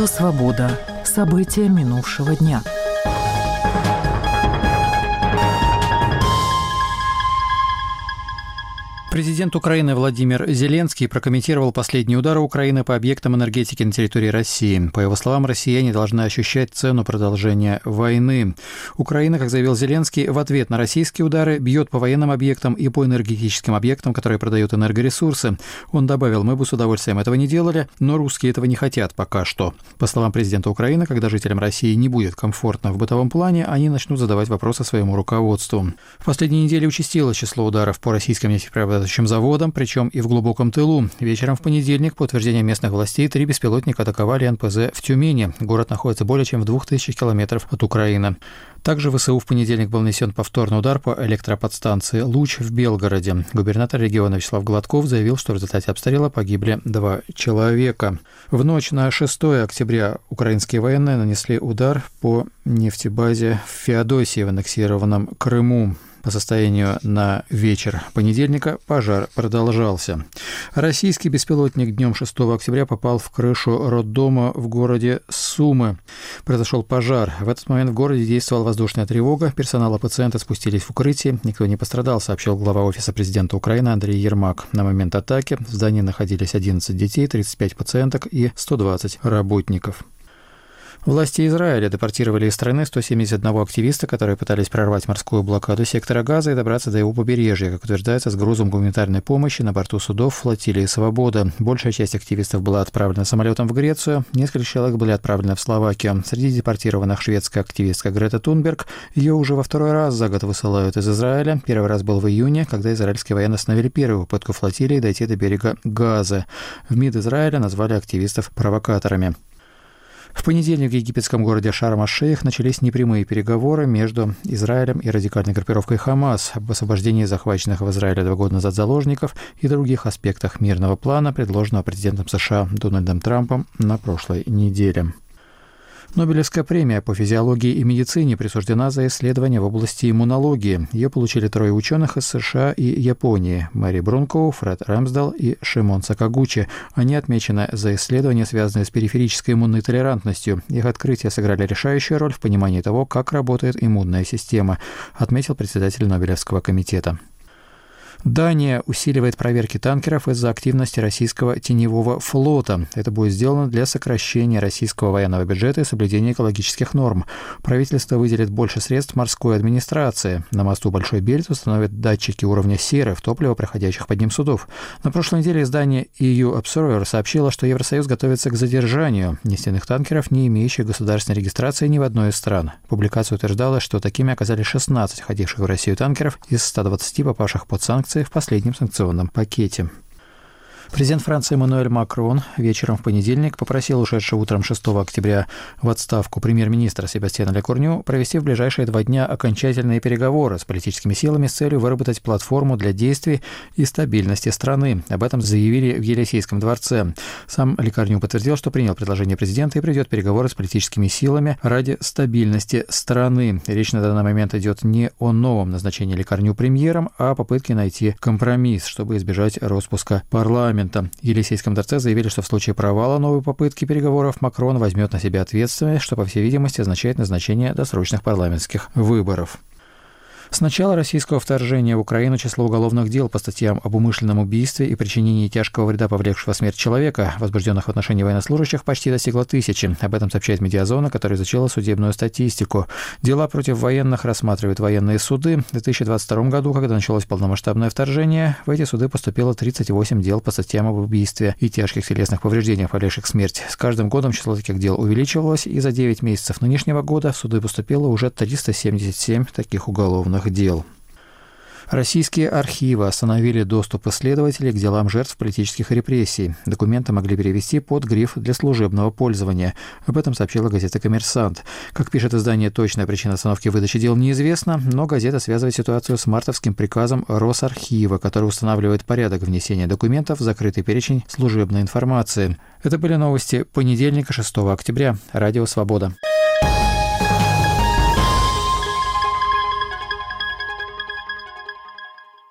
Радио «Свобода». События минувшего дня. Президент Украины Владимир Зеленский прокомментировал последние удары Украины по объектам энергетики на территории России. По его словам, россияне должны ощущать цену продолжения войны. Украина, как заявил Зеленский, в ответ на российские удары бьет по военным объектам и по энергетическим объектам, которые продают энергоресурсы. Он добавил: мы бы с удовольствием этого не делали, но русские этого не хотят пока что. По словам президента Украины, когда жителям России не будет комфортно в бытовом плане, они начнут задавать вопросы своему руководству. В последние недели участилось число ударов по российским нефтеперерабатывающим заводам, причем и в глубоком тылу. Вечером в понедельник, по утверждению местных властей, 3 беспилотника атаковали НПЗ в Тюмени. Город находится более чем в 2000 километров от Украины. Также в ВСУ в понедельник был нанесен повторный удар по электроподстанции «Луч» в Белгороде. Губернатор региона Вячеслав Гладков заявил, что в результате обстрела погибли 2 человека. В ночь на 6 октября украинские военные нанесли удар по нефтебазе в Феодосии в аннексированном Крыму. По состоянию на вечер понедельника пожар продолжался. Российский беспилотник днем 6 октября попал в крышу роддома в городе Сумы. Произошел пожар. В этот момент в городе действовала воздушная тревога. Персонал и пациенты спустились в укрытие. Никто не пострадал, сообщил глава Офиса президента Украины Андрей Ермак. На момент атаки в здании находились 11 детей, 35 пациенток и 120 работников. Власти Израиля депортировали из страны 171 активиста, которые пытались прорвать морскую блокаду сектора Газа и добраться до его побережья, как утверждается, с грузом гуманитарной помощи на борту судов флотилии «Свобода». Большая часть активистов была отправлена самолетом в Грецию, несколько человек были отправлены в Словакию. Среди депортированных шведская активистка Грета Тунберг. Ее уже во второй раз за год высылают из Израиля. Первый раз был в июне, когда израильские военные остановили первую попытку флотилии дойти до берега Газы. В МИД Израиля назвали активистов провокаторами. В понедельник в египетском городе Шарм-аш-Шейх начались непрямые переговоры между Израилем и радикальной группировкой «Хамас» об освобождении захваченных в Израиле 2 года назад заложников и других аспектах мирного плана, предложенного президентом США Дональдом Трампом на прошлой неделе. Нобелевская премия по физиологии и медицине присуждена за исследования в области иммунологии. Ее получили 3 ученых из США и Японии – Мэри Брункоу, Фред Рэмсдал и Шимон Сакагучи. Они отмечены за исследования, связанные с периферической иммунной толерантностью. Их открытия сыграли решающую роль в понимании того, как работает иммунная система, отметил председатель Нобелевского комитета. Дания усиливает проверки танкеров из-за активности российского теневого флота. Это будет сделано для сокращения российского военного бюджета и соблюдения экологических норм. Правительство выделит больше средств морской администрации. На мосту Большой Бельт установят датчики уровня серы в топливо проходящих под ним судов. На прошлой неделе издание EU Observer сообщило, что Евросоюз готовится к задержанию нефтяных танкеров, не имеющих государственной регистрации ни в одной из стран. Публикация утверждала, что такими оказались 16 ходивших в Россию танкеров из 120 попавших под санкции в последнем санкционном пакете. Президент Франции Эммануэль Макрон вечером в понедельник попросил ушедшего утром 6 октября в отставку премьер-министра Себастьяна Лекорню провести в ближайшие 2 дня окончательные переговоры с политическими силами с целью выработать платформу для действий и стабильности страны. Об этом заявили в Елисейском дворце. Сам Лекорню подтвердил, что принял предложение президента и придет переговоры с политическими силами ради стабильности страны. Речь на данный момент идет не о новом назначении Лекорню премьером, а о попытке найти компромисс, чтобы избежать распуска парламента. В Елисейском дворце заявили, что в случае провала новой попытки переговоров Макрон возьмет на себя ответственность, что, по всей видимости, означает назначение досрочных парламентских выборов. С начала российского вторжения в Украину число уголовных дел по статьям об умышленном убийстве и причинении тяжкого вреда, повлекшего смерть человека, возбужденных в отношении военнослужащих, почти достигло 1000. Об этом сообщает Медиазона, которая изучила судебную статистику. Дела против военных рассматривают военные суды. В 2022 году, когда началось полномасштабное вторжение, в эти суды поступило 38 дел по статьям об убийстве и тяжких телесных повреждениях, повлекших смерть. С каждым годом число таких дел увеличивалось, и за 9 месяцев нынешнего года в суды поступило уже 377 таких уголовных дел. Российские архивы остановили доступ исследователей к делам жертв политических репрессий. Документы могли перевести под гриф «для служебного пользования». Об этом сообщила газета «Коммерсант». Как пишет издание, точная причина остановки выдачи дел неизвестна, но газета связывает ситуацию с мартовским приказом Росархива, который устанавливает порядок внесения документов в закрытый перечень служебной информации. Это были новости понедельника, 6 октября. Радио «Свобода».